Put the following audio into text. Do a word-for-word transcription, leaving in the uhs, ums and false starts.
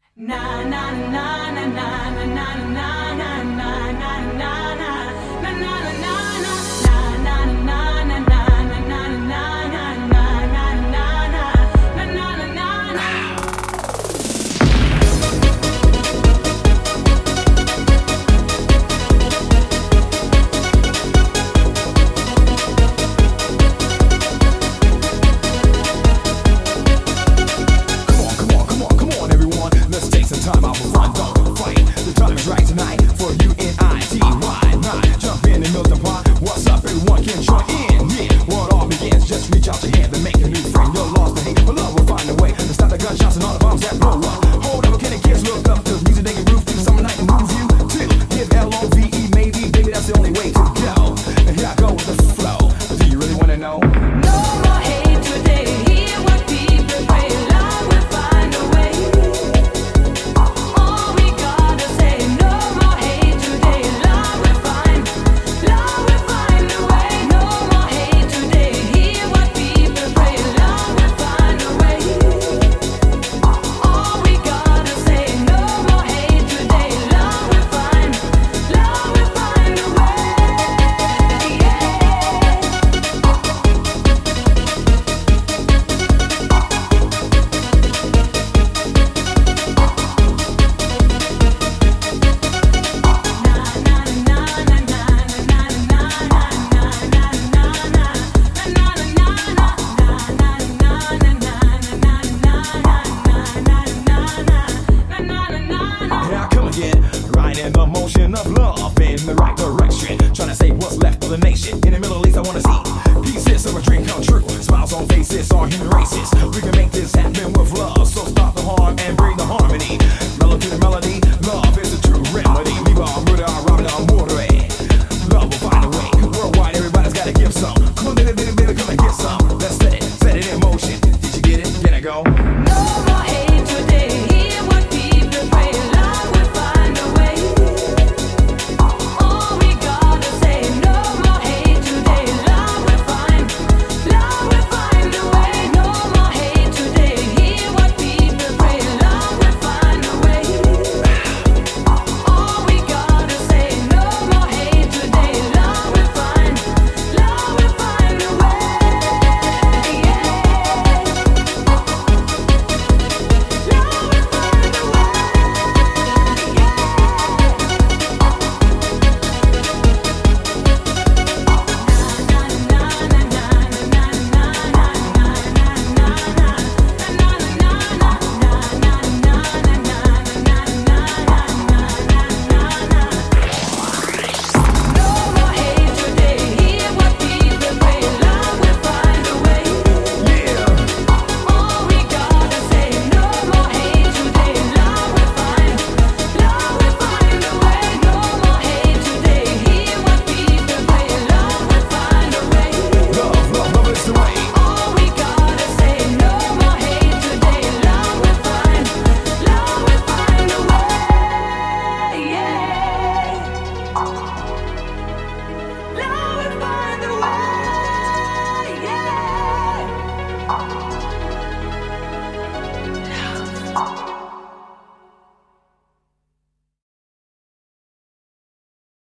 Riding the motion of love in the right direction, trying to save what's left of the nation. In the Middle East I wanna see pieces of a dream come true. Smiles on faces are human races. We can make this happen with love. So stop the harm and bring the harm.